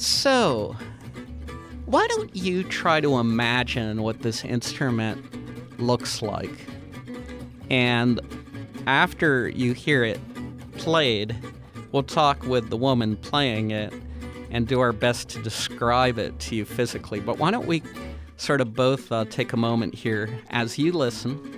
So, why don't you try to imagine what this instrument looks like? And after you hear it played, we'll talk with the woman playing it and do our best to describe it to you physically. But why don't we sort of both take a moment here as you listen.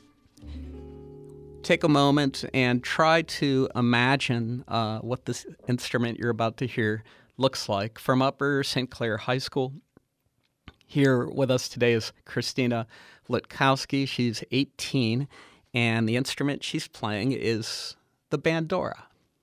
Take a moment and try to imagine what this instrument you're about to hear looks like. From Upper St. Clair High School, here with us today is Christina Litkowski. She's 18, and the instrument she's playing is the bandora.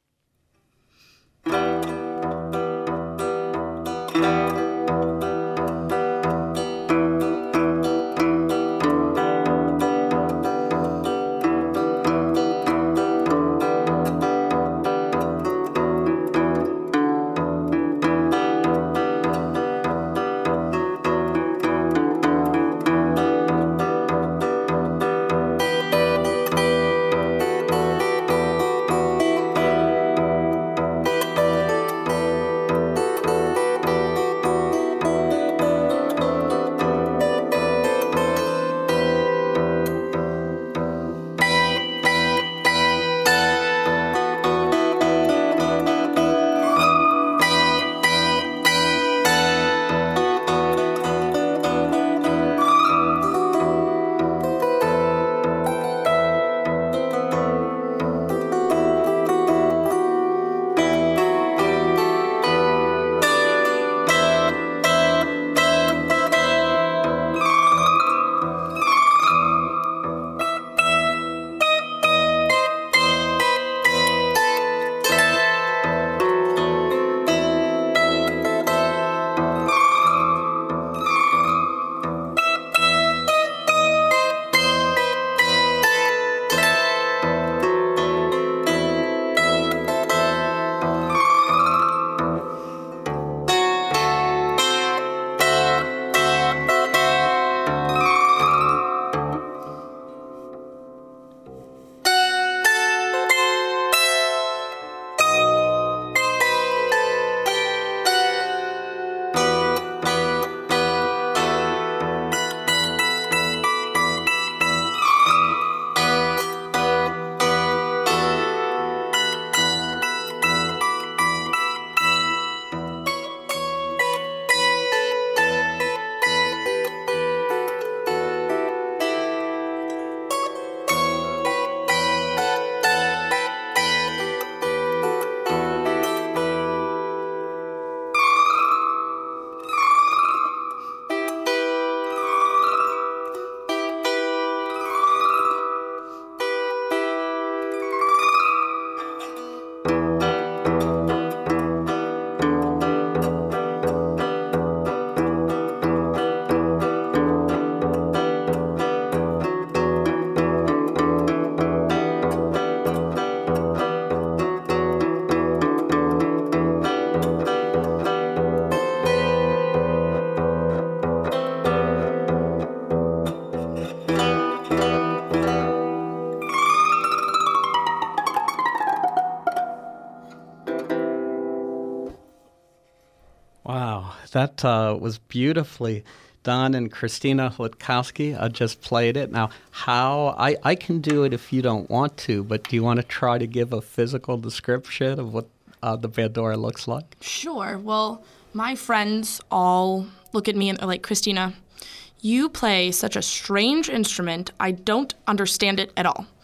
Wow, that was beautifully done, and Christina Litkowski just played it. Now, how I can do it if you don't want to, but do you want to try to give a physical description of what the bandora looks like? Sure. Well, my friends all look at me and they're like, Christina, you play such a strange instrument. I don't understand it at all.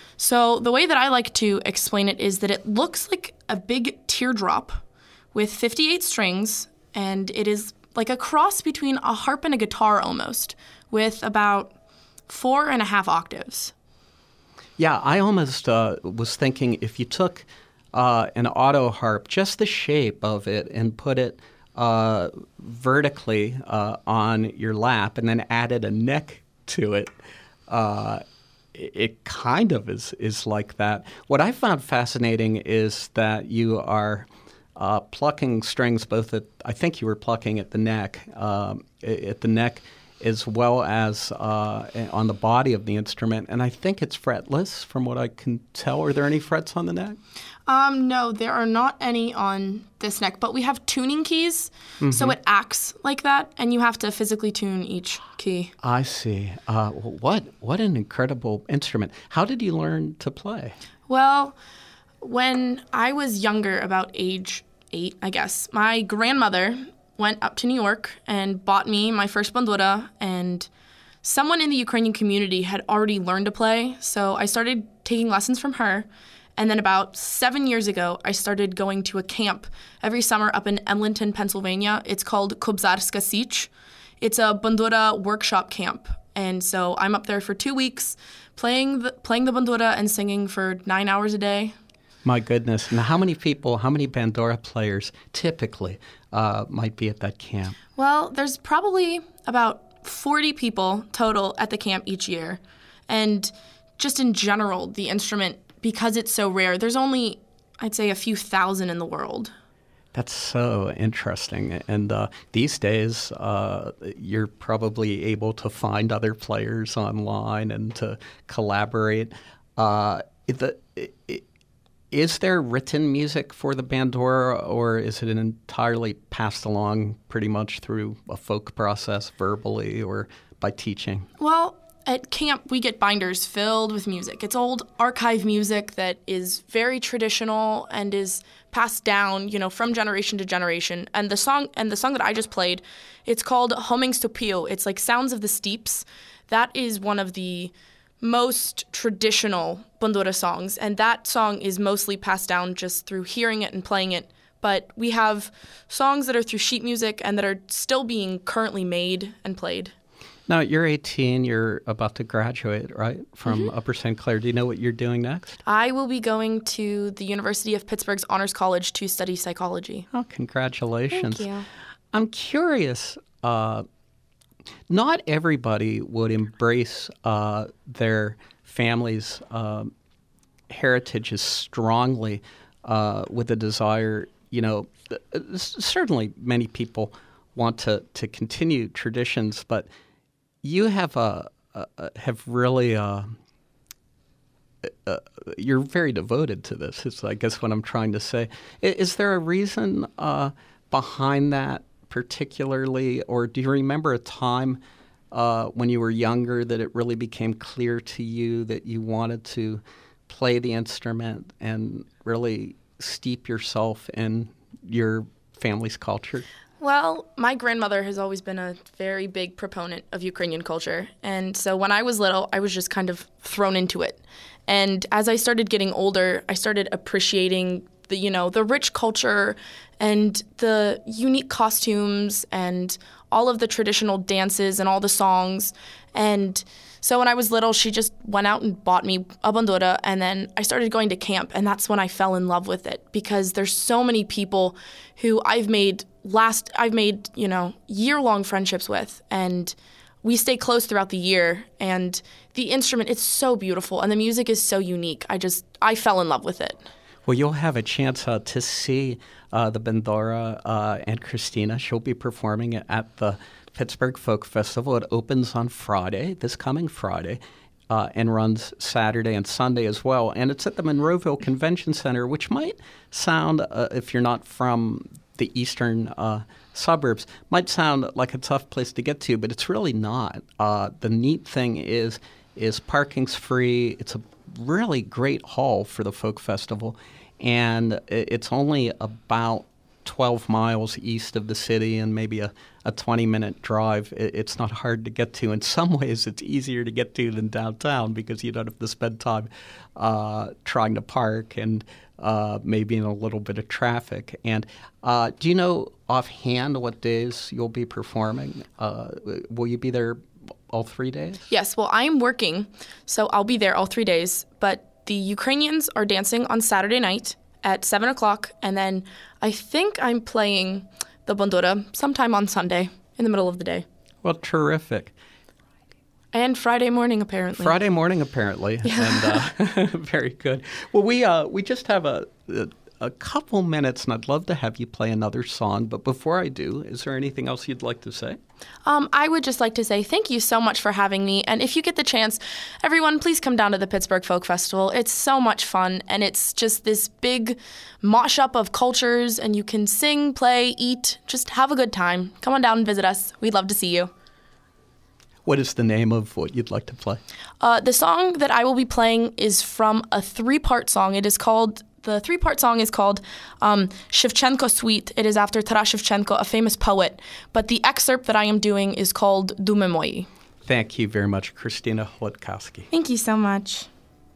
So the way that I like to explain it is that it looks like a big teardrop with 58 strings, and it is like a cross between a harp and a guitar almost, with about 4.5 octaves. Yeah, I almost was thinking if you took an auto harp, just the shape of it, and put it vertically on your lap and then added a neck to it, it kind of is like that. What I found fascinating is that you are plucking strings both at, I think you were plucking at the neck as well as on the body of the instrument. And I think it's fretless, from what I can tell. Are there any frets on the neck? No, there are not any on this neck, but we have tuning keys, so it acts like that, and you have to physically tune each key. I see. What an incredible instrument. How did you learn to play? Well, when I was younger, about age 8, I guess, my grandmother went up to New York and bought me my first bandura, and someone in the Ukrainian community had already learned to play, so I started taking lessons from her. And then about 7 years ago, I started going to a camp every summer up in Edmonton, Pennsylvania. It's called Kobzarska Sich. It's a bandura workshop camp. And so I'm up there for 2 weeks playing the bandura and singing for 9 hours a day. My goodness. Now, how many bandura players typically might be at that camp? Well, there's probably about 40 people total at the camp each year. And just in general, the instrument, because it's so rare, there's only, I'd say, a few thousand in the world. That's so interesting. And these days, you're probably able to find other players online and to collaborate. Is there written music for the bandura, or is it entirely passed along pretty much through a folk process, verbally or by teaching? Well, at camp, we get binders filled with music. It's old archive music that is very traditional and is passed down, from generation to generation. And the song that I just played, it's called Homings to Pio. It's like Sounds of the Steeps. That is one of the most traditional bandura songs, and that song is mostly passed down just through hearing it and playing it. But we have songs that are through sheet music and that are still being currently made and played. Now, you're 18, you're about to graduate, right, from Upper St. Clair. Do you know what you're doing next? I will be going to the University of Pittsburgh's Honors College to study psychology. Oh, congratulations. Thank you. I'm curious, not everybody would embrace their family's heritage as strongly with a desire. Certainly many people want to continue traditions, but you have you're very devoted to this. Is I guess what I'm trying to say. Is there a reason behind that particularly, or do you remember a time when you were younger that it really became clear to you that you wanted to play the instrument and really steep yourself in your family's culture? Well, my grandmother has always been a very big proponent of Ukrainian culture. And so when I was little, I was just kind of thrown into it. And as I started getting older, I started appreciating the rich culture and the unique costumes and all of the traditional dances and all the songs. And so when I was little, she just went out and bought me a bandura, and then I started going to camp, and that's when I fell in love with it, because there's so many people who I've made year-long friendships with, and we stay close throughout the year. And the instrument, it's so beautiful, and the music is so unique. I fell in love with it. Well, you'll have a chance to see the bandura and Christina. She'll be performing at the Pittsburgh Folk Festival. It opens on Friday, this coming Friday, and runs Saturday and Sunday as well. And it's at the Monroeville Convention Center, which might sound, if you're not from the eastern suburbs, might sound like a tough place to get to, but it's really not. The neat thing is parking's free. It's a really great hall for the Folk Festival, and it's only about 12 miles east of the city and maybe a 20-minute drive. It's not hard to get to. In some ways, it's easier to get to than downtown because you don't have to spend time trying to park and maybe in a little bit of traffic. And do you know offhand what days you'll be performing? Will you be there all 3 days? Yes. Well, I'm working, so I'll be there all 3 days. But the Ukrainians are dancing on Saturday night at 7 o'clock, and then I think I'm playing the bandura sometime on Sunday in the middle of the day. Well, terrific. And Friday morning, apparently. Yeah. And very good. Well, we just have a couple minutes, and I'd love to have you play another song. But before I do, is there anything else you'd like to say? I would just like to say thank you so much for having me. And if you get the chance, everyone, please come down to the Pittsburgh Folk Festival. It's so much fun, and it's just this big mosh-up of cultures, and you can sing, play, eat, just have a good time. Come on down and visit us. We'd love to see you. What is the name of what you'd like to play? The song that I will be playing is from a three-part song. The three-part song is called Shevchenko Suite. It is after Taras Shevchenko, a famous poet. But the excerpt that I am doing is called Dumy Moi. Thank you very much, Christina Chlodkowski. Thank you so much.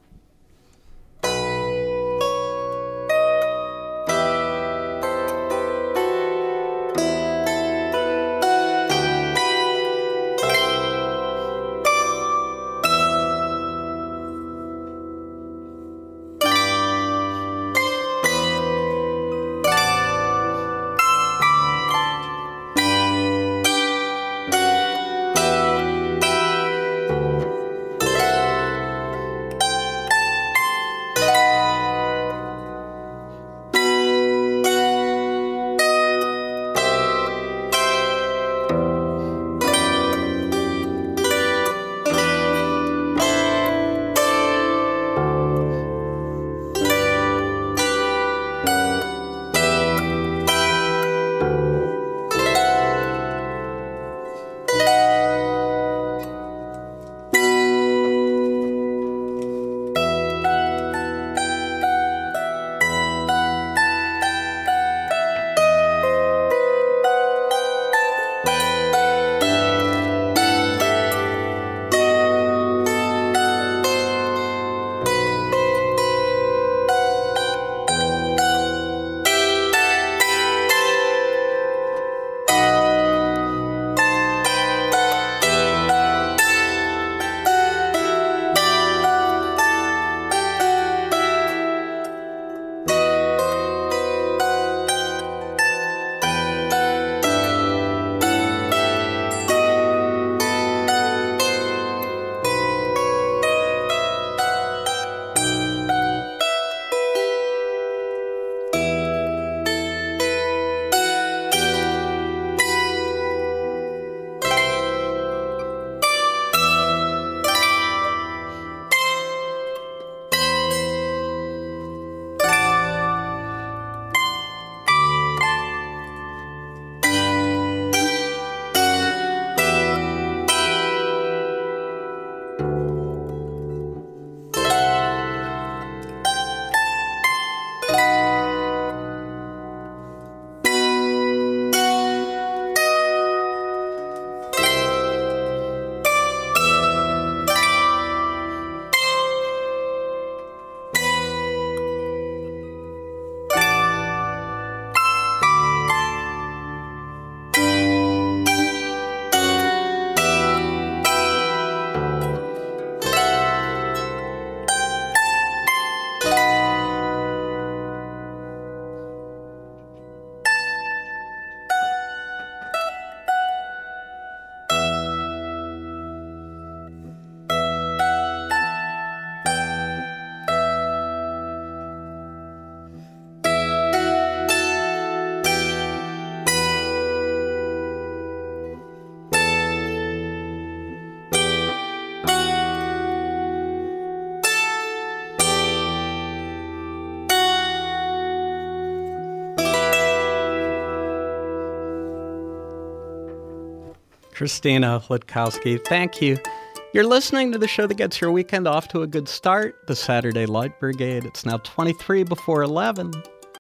Christina Chlodkowski, thank you. You're listening to the show that gets your weekend off to a good start, the Saturday Light Brigade. It's now 23 before 11.